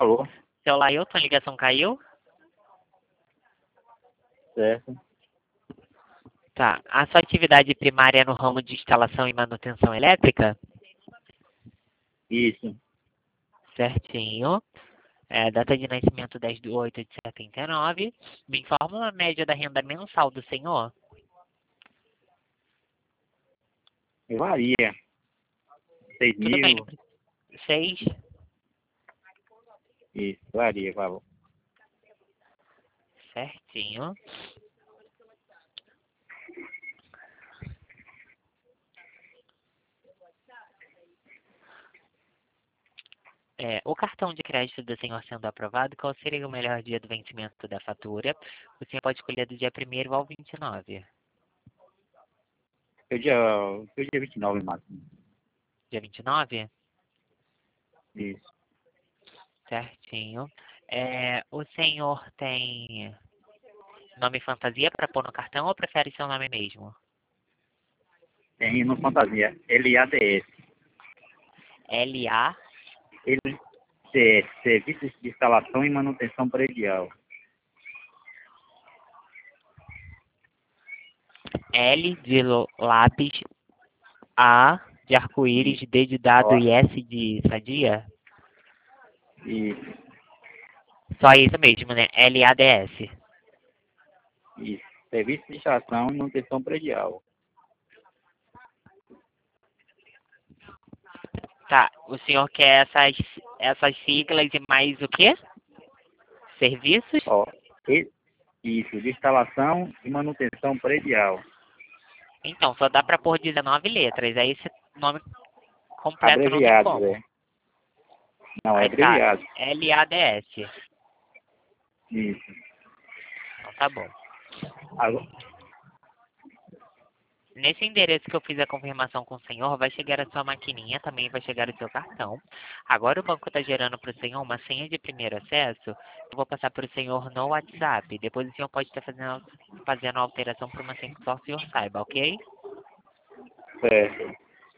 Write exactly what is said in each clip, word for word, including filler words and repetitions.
Alô? Seu Lailton, a ligação caiu? Certo. Tá. A sua atividade primária é no ramo de instalação e manutenção elétrica? Isso. Certinho. É, data de nascimento dez de oito de setenta e nove. Me informa a média da renda mensal do senhor? Varia. Seis Tudo bem. mil. Seis. Isso, varia, valor. Certinho. É, o cartão de crédito do senhor sendo aprovado, qual seria o melhor dia do vencimento da fatura? O senhor pode escolher do dia primeiro ao vinte e nove. Foi dia, foi dia vinte e nove, máximo. Dia vinte e nove? Isso. Certinho. É, o senhor tem nome fantasia para pôr no cartão ou prefere seu nome mesmo? Tem no Fantasia. L A D S. L A Ele é Serviços de Instalação e Manutenção Predial. L de lo- lápis, A de arco-íris, D de dado Ó, e S de sadia? Isso. Só isso mesmo, né? L A D S. Isso. Serviço de Instalação e Manutenção Predial. Tá, o senhor quer essas, essas siglas e mais o quê? Serviços? Ó, e- isso. De Instalação e Manutenção Predial. Então, só dá pra pôr dezenove letras. Aí esse nome completo não tem Abreviado, como. velho. Não, é Aí tá, abreviado. L A D S. Isso. Então tá bom. Alô? Nesse endereço que eu fiz a confirmação com o senhor, vai chegar a sua maquininha, também vai chegar o seu cartão. Agora o banco está gerando para o senhor uma senha de primeiro acesso. Eu vou passar para o senhor no WhatsApp. Depois o senhor pode estar fazendo, fazendo a alteração para uma senha que só o senhor saiba, ok? Certo.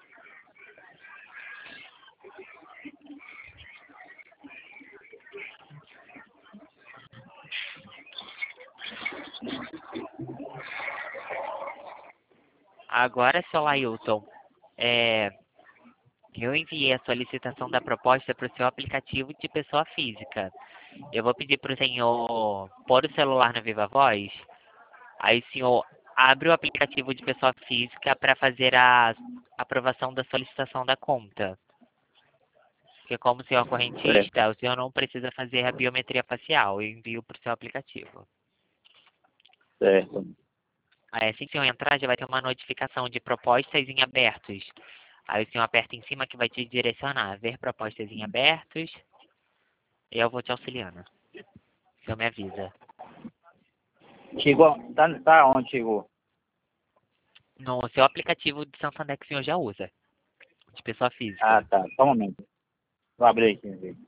Agora, seu Lailton, é, eu enviei a solicitação da proposta para o seu aplicativo de pessoa física. Eu vou pedir para o senhor pôr o celular no Viva Voz. Aí o senhor abre o aplicativo de pessoa física para fazer a aprovação da solicitação da conta. Porque como o senhor é correntista, o senhor não precisa fazer a biometria facial. Eu envio para o seu aplicativo. Certo. Aí assim que o senhor entrar, já vai ter uma notificação de propostas em abertos. Aí o senhor aperta em cima que vai te direcionar. Ver propostas em abertos. E eu vou te auxiliando. O senhor me avisa. Chegou, tá, tá onde chegou? No seu aplicativo de Santander que o senhor já usa. De pessoa física. Ah, tá. Só um momento. Vou abrir aqui. Ver.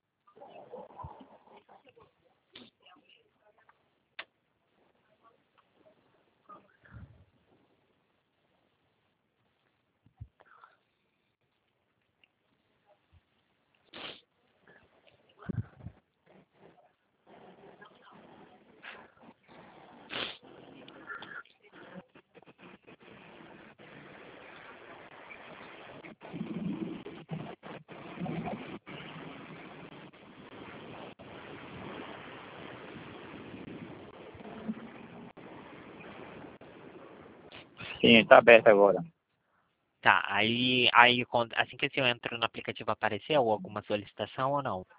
Sim, tá aberto agora. Tá, aí, aí quando- assim que o senhor entra no aplicativo apareceu alguma solicitação ou não?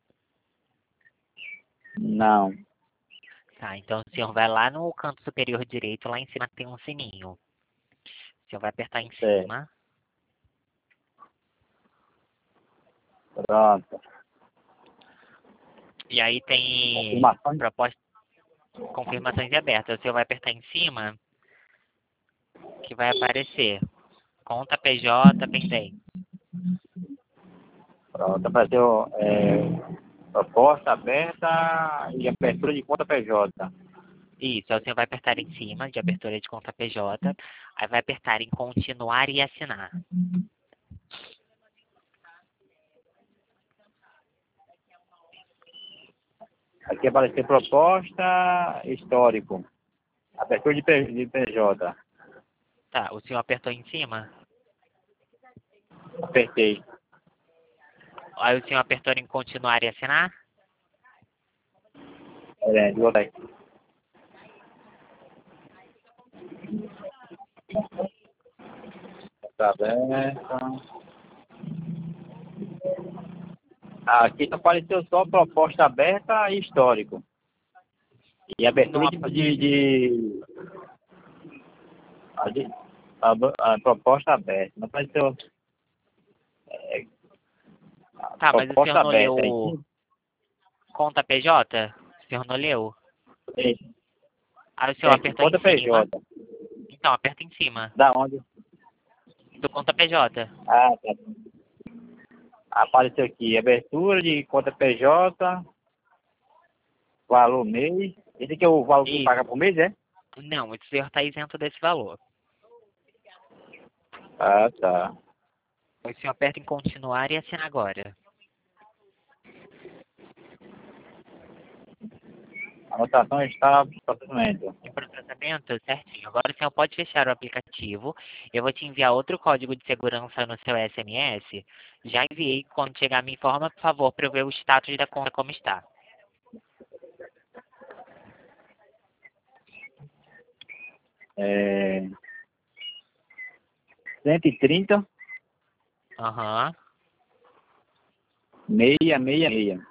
Não. Tá, então o senhor vai lá no canto superior direito, lá em cima tem um sininho. O senhor vai apertar em Certo. cima. Pronto. E aí tem Confirmação. proposta, confirmações abertas. O senhor vai apertar em cima, que vai aparecer conta P J pendente. Pronto. Apareceu é, proposta aberta e abertura de conta P J. Isso, aí o senhor vai apertar em cima de abertura de conta P J, aí vai apertar em continuar e assinar. Aqui apareceu proposta histórico. Abertura de P- de P J. Tá, o senhor apertou em cima? Apertei. Aí o senhor apertou em continuar e assinar? É, vou dar. Tá aberta. Aqui só apareceu só proposta aberta e histórico. E abertura de, de, de, a, de- a- a proposta aberta. Não apareceu. É, a Tá, mas o proposta senhor não aberta. leu conta P J? O senhor não leu? Tem, Aí o senhor tem aqui, apertou em conta cima. P J. Então, aperta em cima. Da onde? Do conta P J. Ah, tá. Apareceu aqui, abertura de conta P J, valor mês. Esse aqui é o valor que Isso. paga por mês, é? Não, o senhor está isento desse valor. Ah, tá. O senhor aperta em continuar e assina agora. A anotação está em processamento. Em processamento, certinho. Agora o senhor pode fechar o aplicativo. Eu vou te enviar outro código de segurança no seu S M S. Já enviei. Quando chegar, me informa, por favor, para eu ver o status da conta como está. É, cento e trinta, Aham. meia, meia, meia.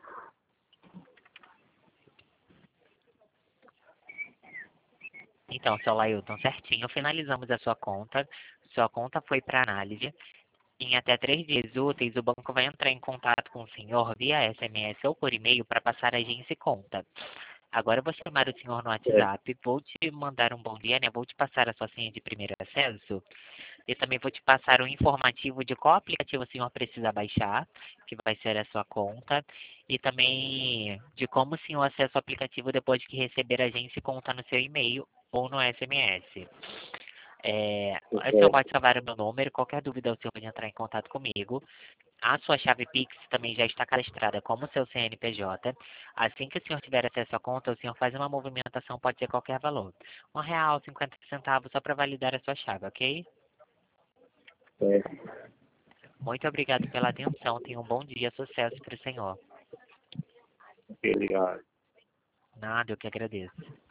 Então, seu Lailton, certinho. Finalizamos a sua conta. Sua conta foi para análise. Em até três dias úteis, o banco vai entrar em contato com o senhor via S M S ou por e-mail para passar a agência e conta. Agora eu vou chamar o senhor no É, WhatsApp, vou te mandar um bom dia, né? Vou te passar a sua senha de primeiro acesso e também vou te passar um informativo de qual aplicativo o senhor precisa baixar, que vai ser a sua conta, e também de como o senhor acessa o aplicativo depois de que receber a agência e conta no seu e-mail ou no S M S. É, o senhor pode salvar o meu número, qualquer dúvida o senhor pode entrar em contato comigo. A sua chave Pix também já está cadastrada como seu C N P J. Assim que o senhor tiver acesso à conta, o senhor faz uma movimentação, pode ser qualquer valor. Um real, cinquenta centavos, só para validar a sua chave, ok? é. Muito obrigado pela atenção. Tenha um bom dia. Sucesso para o senhor. Ok, obrigado. Nada, eu que agradeço.